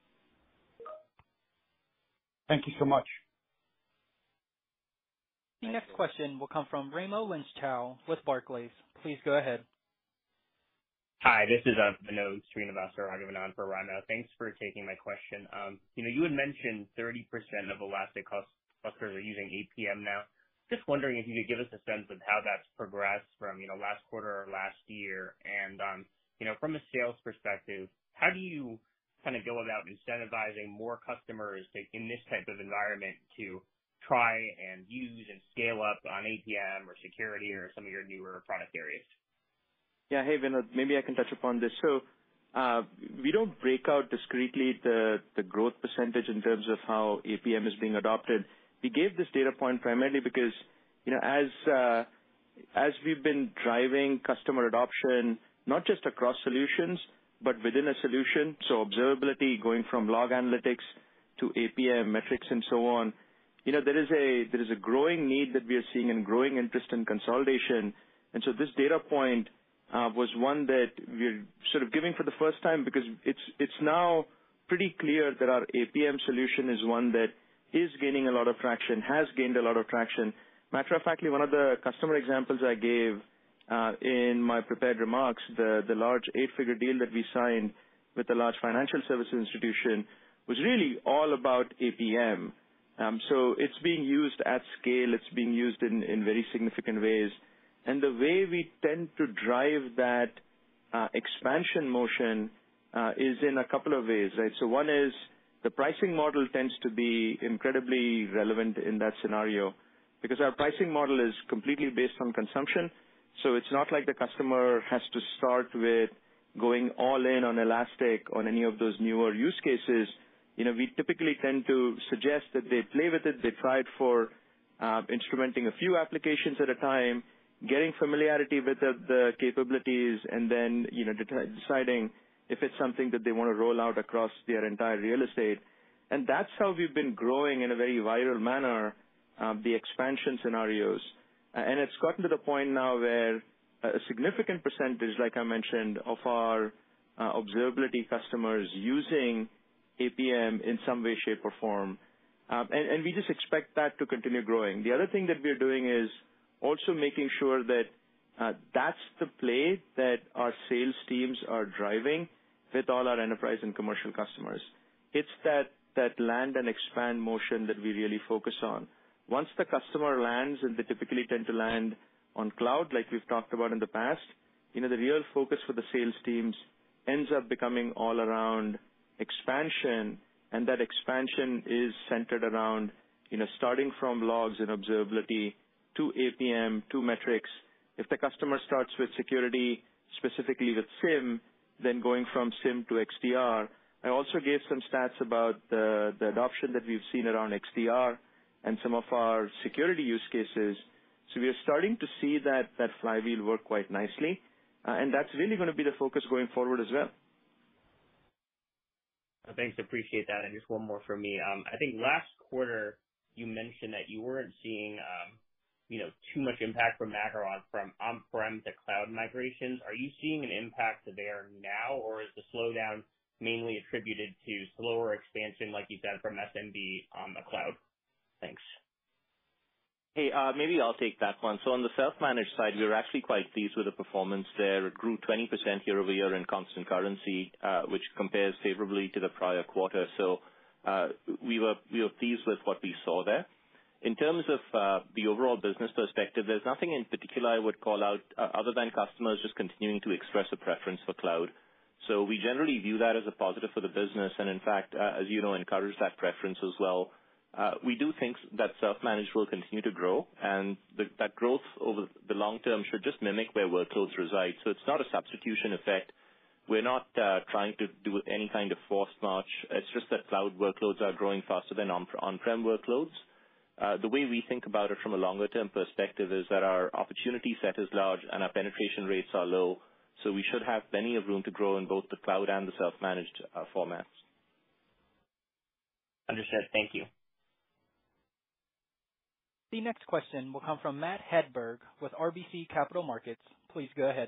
Thank you so much. The next question will come from Raimo Lenschow with Barclays. Please go ahead. Hi, this is Vinod Srinivasa on for Raimo. Thanks for taking my question. You had mentioned 30% of Elastic clusters are using APM now. Just wondering if you could give us a sense of how that's progressed from, last quarter or last year. And, from a sales perspective, how do you kind of go about incentivizing more customers in this type of environment to try and use and scale up on APM or security or some of your newer product areas? Yeah. Hey, Vinod, maybe I can touch upon this. So we don't break out discretely the growth percentage in terms of how APM is being adopted. We gave this data point primarily because, as we've been driving customer adoption, not just across solutions, but within a solution, so observability going from log analytics to APM, metrics, and so on, there is a growing need that we are seeing and growing interest in consolidation. And so this data point was one that we're sort of giving for the first time because it's now pretty clear that our APM solution is one that is gaining a lot of traction, has gained a lot of traction. Matter of fact, one of the customer examples I gave in my prepared remarks, the large 8-figure deal that we signed with a large financial services institution was really all about APM. So it's being used at scale. It's being used in very significant ways. And the way we tend to drive that expansion motion is in a couple of ways, right? So one is the pricing model tends to be incredibly relevant in that scenario because our pricing model is completely based on consumption. So it's not like the customer has to start with going all in on Elastic on any of those newer use cases. We typically tend to suggest that they play with it. They try it for instrumenting a few applications at a time, getting familiarity with the capabilities, and then deciding if it's something that they want to roll out across their entire real estate. And that's how we've been growing in a very viral manner, the expansion scenarios. And it's gotten to the point now where a significant percentage, like I mentioned, of our observability customers using APM in some way, shape, or form. And we just expect that to continue growing. The other thing that we're doing is also making sure that that's the play that our sales teams are driving with all our enterprise and commercial customers. It's that land and expand motion that we really focus on. Once the customer lands, and they typically tend to land on cloud, like we've talked about in the past, the real focus for the sales teams ends up becoming all around expansion, and that expansion is centered around, starting from logs and observability to APM to metrics. If the customer starts with security, specifically with SIEM, then going from SIEM to XDR. I also gave some stats about the adoption that we've seen around XDR and some of our security use cases. So we are starting to see that flywheel work quite nicely, and that's really going to be the focus going forward as well. Thanks, appreciate that. And just one more from me. I think last quarter you mentioned that you weren't seeing, too much impact from macro from on-prem to cloud migrations. Are you seeing an impact there now, or is the slowdown mainly attributed to slower expansion, like you said, from SMB on the cloud? Thanks. Hey, maybe I'll take that one. So on the self-managed side, we were actually quite pleased with the performance there. It grew 20% year over year in constant currency, which compares favorably to the prior quarter. So we were pleased with what we saw there. In terms of the overall business perspective, there's nothing in particular I would call out other than customers just continuing to express a preference for cloud. So we generally view that as a positive for the business, and in fact, as you know, encourage that preference as well. We do think that self-managed will continue to grow, and that growth over the long term should just mimic where workloads reside. So it's not a substitution effect. We're not trying to do any kind of forced march. It's just that cloud workloads are growing faster than on-prem workloads. The way we think about it from a longer-term perspective is that our opportunity set is large and our penetration rates are low, so we should have plenty of room to grow in both the cloud and the self-managed formats. Understood. Thank you. The next question will come from Matt Hedberg with RBC Capital Markets. Please go ahead.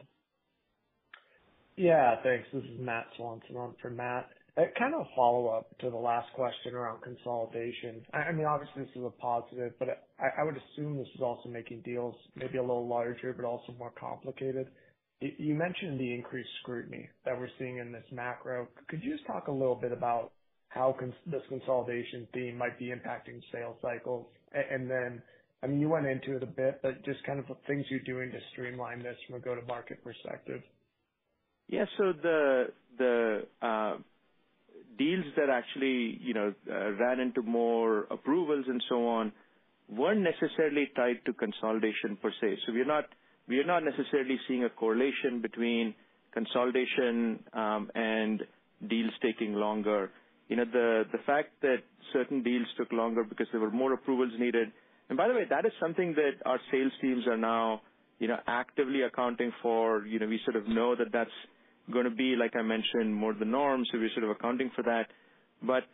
Yeah, thanks. This is Matt Swanson on for Matt. Kind of a follow-up to the last question around consolidation. I mean, obviously this is a positive, but I would assume this is also making deals maybe a little larger, but also more complicated. You mentioned the increased scrutiny that we're seeing in this macro. Could you just talk a little bit about how this consolidation theme might be impacting sales cycles? And then, I mean, you went into it a bit, but just kind of the things you're doing to streamline this from a go-to-market perspective. Yeah, so the deals that actually, ran into more approvals and so on weren't necessarily tied to consolidation per se. So we are not necessarily seeing a correlation between consolidation and deals taking longer. The fact that certain deals took longer because there were more approvals needed. And by the way, that is something that our sales teams are now, actively accounting for. We sort of know that that's going to be, like I mentioned, more the norm, so we're sort of accounting for that. But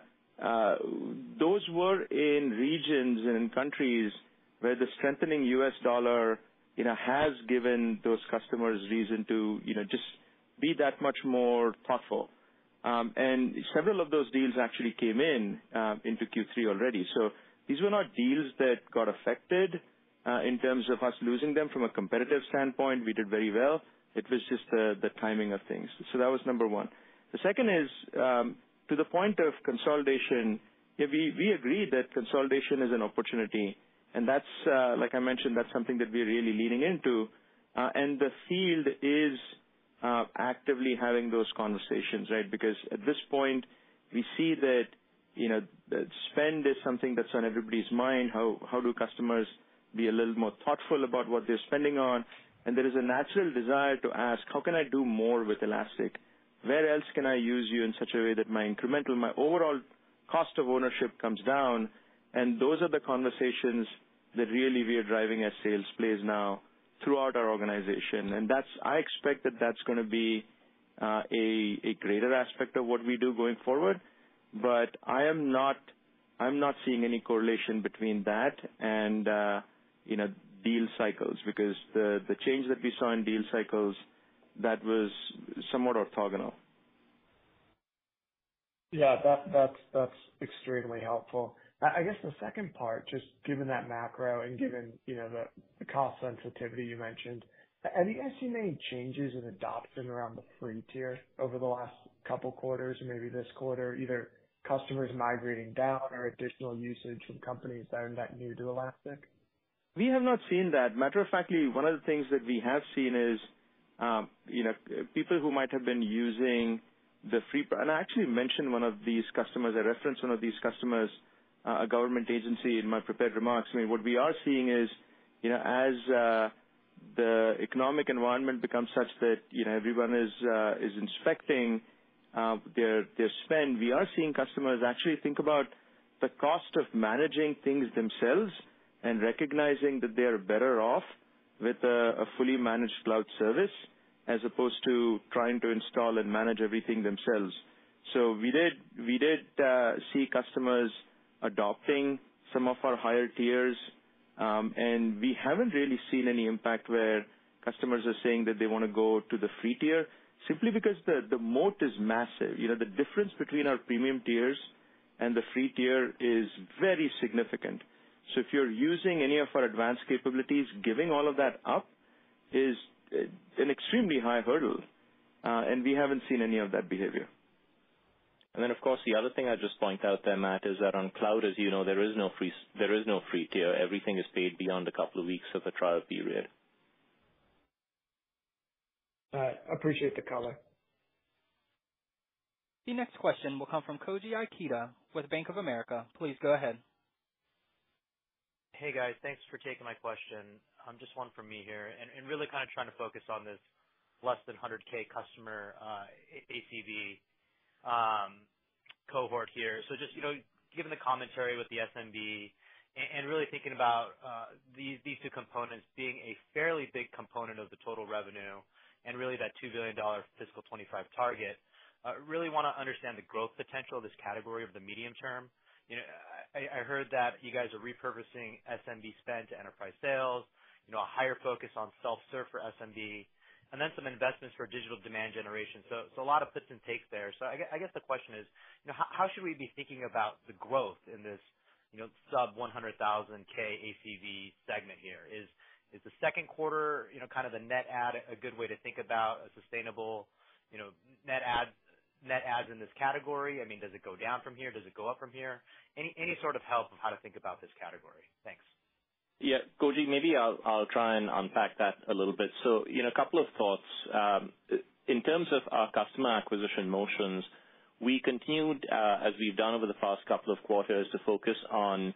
those were in regions and in countries where the strengthening U.S. dollar, has given those customers reason to, just be that much more thoughtful. And several of those deals actually came into Q3 already. So these were not deals that got affected in terms of us losing them from a competitive standpoint. We did very well. It was just the timing of things. So that was number one. The second is, to the point of consolidation, we agree that consolidation is an opportunity. And that's, like I mentioned, that's something that we're really leaning into. And the field is actively having those conversations, right? Because at this point, we see that, the spend is something that's on everybody's mind. How do customers be a little more thoughtful about what they're spending on? And there is a natural desire to ask, how can I do more with Elastic? Where else can I use you in such a way that my overall cost of ownership comes down? And those are the conversations that really we are driving as sales plays now throughout our organization. And I expect that that's going to be a greater aspect of what we do going forward. But I'm not seeing any correlation between that and, deal cycles, because the change that we saw in deal cycles, that was somewhat orthogonal. Yeah, that's extremely helpful. I guess the second part, just given that macro and given, the cost sensitivity you mentioned, have you guys seen any changes in adoption around the free tier over the last couple quarters or maybe this quarter, either customers migrating down or additional usage from companies that are net new to Elastic? We have not seen that. Matter of fact, one of the things that we have seen is, people who might have been using the free, and I actually mentioned one of these customers, I referenced one of these customers, a government agency in my prepared remarks. I mean, what we are seeing is, as the economic environment becomes such that, everyone is inspecting their spend, we are seeing customers actually think about the cost of managing things themselves and recognizing that they are better off with a fully managed cloud service as opposed to trying to install and manage everything themselves. So we did see customers adopting some of our higher tiers, and we haven't really seen any impact where customers are saying that they want to go to the free tier, simply because the moat is massive. The difference between our premium tiers and the free tier is very significant. So if you're using any of our advanced capabilities, giving all of that up is an extremely high hurdle, and we haven't seen any of that behavior. And then, of course, the other thing I'd just point out there, Matt, is that on cloud, as you know, there is no free tier. Everything is paid beyond a couple of weeks of a trial period. Appreciate the color. The next question will come from Koji Ikeda with Bank of America. Please go ahead. Hey, guys. Thanks for taking my question. Just one from me here, and really kind of trying to focus on this less than 100K customer ACV cohort here. So just, given the commentary with the SMB and really thinking about these two components being a fairly big component of the total revenue and really that $2 billion fiscal 25 target, really want to understand the growth potential of this category over the medium term. I heard that you guys are repurposing SMB spend to enterprise sales, a higher focus on self-serve for SMB, and then some investments for digital demand generation. So a lot of puts and takes there. So I guess the question is, how should we be thinking about the growth in this, sub 100,000K ACV segment here? Is the second quarter, kind of the net add a good way to think about a sustainable, net adds in this category? I mean, does it go down from here? Does it go up from here? Any sort of help of how to think about this category? Thanks. Yeah, Koji, maybe I'll try and unpack that a little bit. So, a couple of thoughts. In terms of our customer acquisition motions, we continued, as we've done over the past couple of quarters, to focus on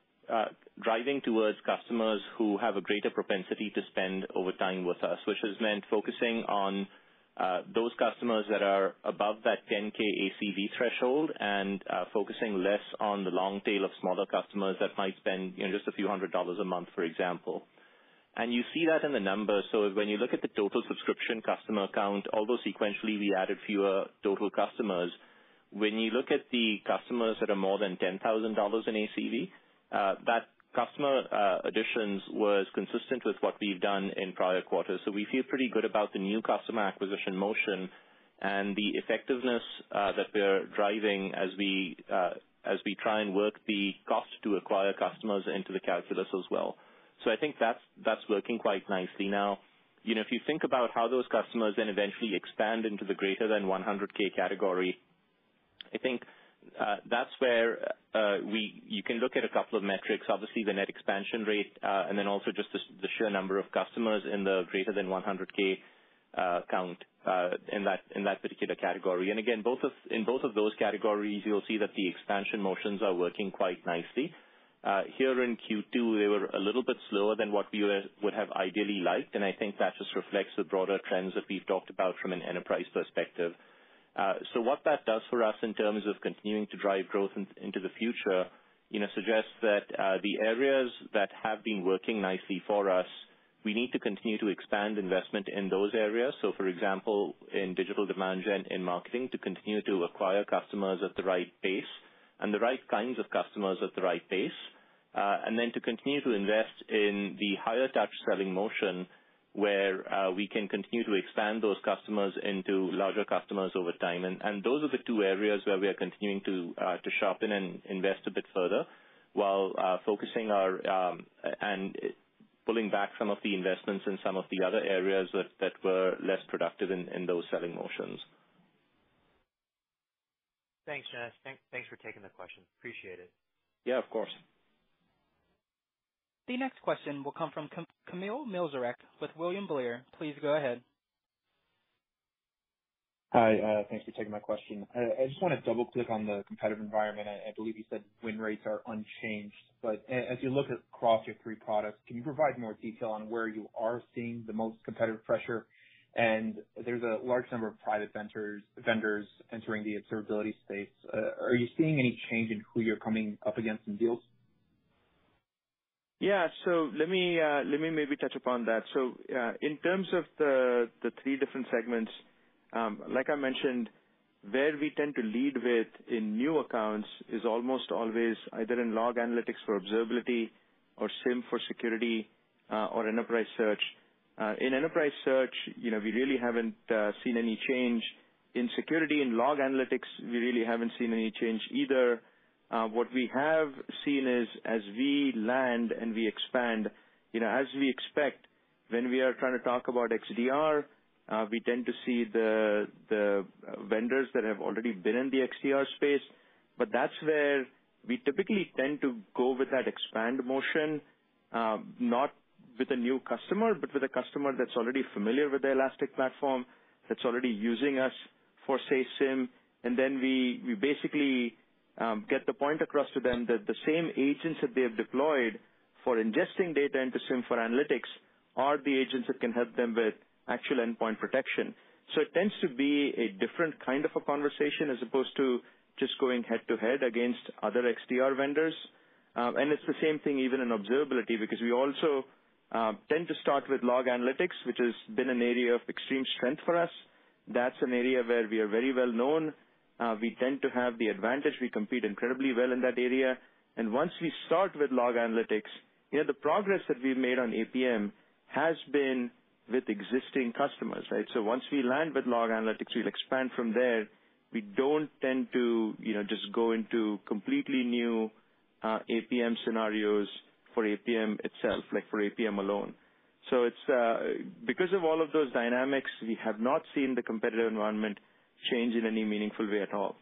driving towards customers who have a greater propensity to spend over time with us, which has meant focusing on those customers that are above that 10K ACV threshold and focusing less on the long tail of smaller customers that might spend just a few $100s a month, for example. And you see that in the numbers. So when you look at the total subscription customer count, although sequentially we added fewer total customers, when you look at the customers that are more than $10,000 in ACV, that customer additions was consistent with what we've done in prior quarters. So we feel pretty good about the new customer acquisition motion and the effectiveness that we're driving as we try and work the cost to acquire customers into the calculus as well. So I think that's working quite nicely now. If you think about how those customers then eventually expand into the greater than 100K category, I think that's where you can look at a couple of metrics, obviously the net expansion rate, and then also just the sheer number of customers in the greater than 100K count in that particular category. And again, in both of those categories, you'll see that the expansion motions are working quite nicely. Here in Q2, they were a little bit slower than what we would have ideally liked, and I think that just reflects the broader trends that we've talked about from an enterprise perspective. So what that does for us in terms of continuing to drive growth into the future, suggests that the areas that have been working nicely for us, we need to continue to expand investment in those areas. So, for example, in digital demand gen in marketing, to continue to acquire customers at the right pace and the right kinds of customers at the right pace, and then to continue to invest in the higher touch selling motion where we can continue to expand those customers into larger customers over time. And those are the two areas where we are continuing to sharpen and invest a bit further while focusing and pulling back some of the investments in some of the other areas that were less productive in those selling motions. Thanks, Janesh. Thanks for taking the question. Appreciate it. Yeah, of course. The next question will come from Kamil Mielczarek with William Blair. Please go ahead. Hi, thanks for taking my question. I just want to double-click on the competitive environment. I believe you said win rates are unchanged, but as you look across your three products, can you provide more detail on where you are seeing the most competitive pressure? And there's a large number of private vendors entering the observability space. Are you seeing any change in who you're coming up against in deals? Yeah, so let me maybe touch upon that. So in terms of the three different segments, like I mentioned, where we tend to lead with in new accounts is almost always either in log analytics for observability or SIEM for security or enterprise search. In enterprise search, we really haven't seen any change. In security and log analytics, we really haven't seen any change either. What we have seen is as we land and we expand, as we expect, when we are trying to talk about XDR, we tend to see the vendors that have already been in the XDR space, but that's where we typically tend to go with that expand motion, not with a new customer, but with a customer that's already familiar with the Elastic platform, that's already using us for, say, SIEM, and then we basically get the point across to them that the same agents that they have deployed for ingesting data into SIEM for analytics are the agents that can help them with actual endpoint protection. So it tends to be a different kind of a conversation as opposed to just going head-to-head against other XDR vendors. And it's the same thing even in observability, because we also tend to start with log analytics, which has been an area of extreme strength for us. That's an area where we are very well known. We tend to have the advantage. We compete incredibly well in that area. And once we start with log analytics, the progress that we've made on APM has been with existing customers, right? So once we land with log analytics, we'll expand from there. We don't tend to, just go into completely new APM scenarios for APM itself, like for APM alone. So it's because of all of those dynamics, we have not seen the competitive environment change in any meaningful way at all.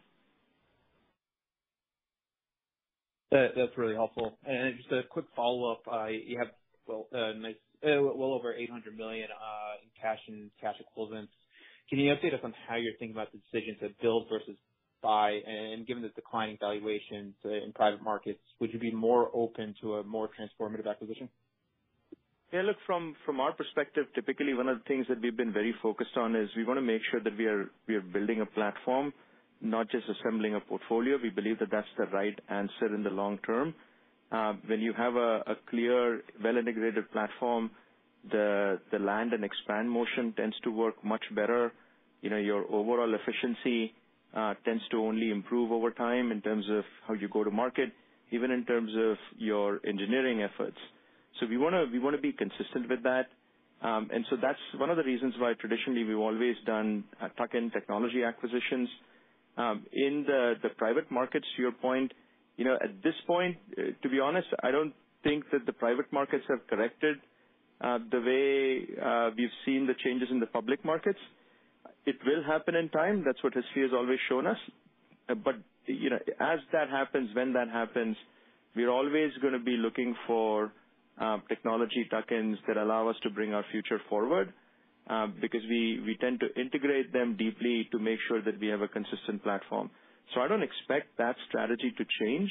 That's really helpful. And just a quick follow-up. You have well over $800 million in cash and cash equivalents. Can you update us on how you're thinking about the decision to build versus buy? And given the declining valuations in private markets, would you be more open to a more transformative acquisition? Yeah, look, from our perspective, typically one of the things that we've been very focused on is we want to make sure that we are building a platform, not just assembling a portfolio. We believe that that's the right answer in the long term. When you have a clear, well-integrated platform, the land and expand motion tends to work much better. Your overall efficiency tends to only improve over time in terms of how you go to market, even in terms of your engineering efforts. So we want to be consistent with that. And so that's one of the reasons why traditionally we've always done tuck-in technology acquisitions. In the private markets, to your point, at this point, to be honest, I don't think that the private markets have corrected the way we've seen the changes in the public markets. It will happen in time. That's what history has always shown us. But, as that happens, when that happens, we're always going to be looking for technology tuck-ins that allow us to bring our future forward because we tend to integrate them deeply to make sure that we have a consistent platform. So I don't expect that strategy to change.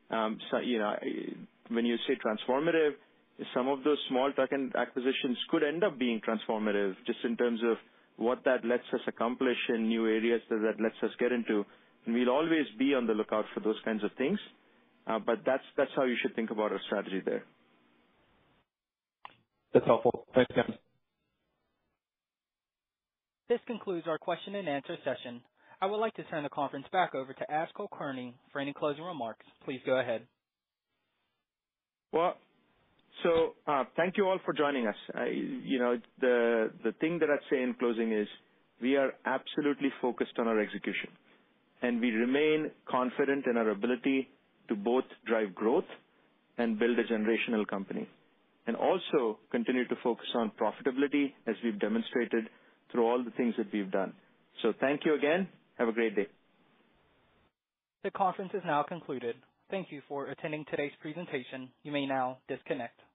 When you say transformative, some of those small tuck-in acquisitions could end up being transformative just in terms of what that lets us accomplish in new areas that lets us get into. And we'll always be on the lookout for those kinds of things. But that's how you should think about our strategy there. That's helpful. Thanks, guys. This concludes our question and answer session. I would like to turn the conference back over to Ash Kulkarni for any closing remarks. Please go ahead. Well, so thank you all for joining us. The thing that I'd say in closing is we are absolutely focused on our execution, and we remain confident in our ability to both drive growth and build a generational company, and also continue to focus on profitability as we've demonstrated through all the things that we've done. So thank you again. Have a great day. The conference is now concluded. Thank you for attending today's presentation. You may now disconnect.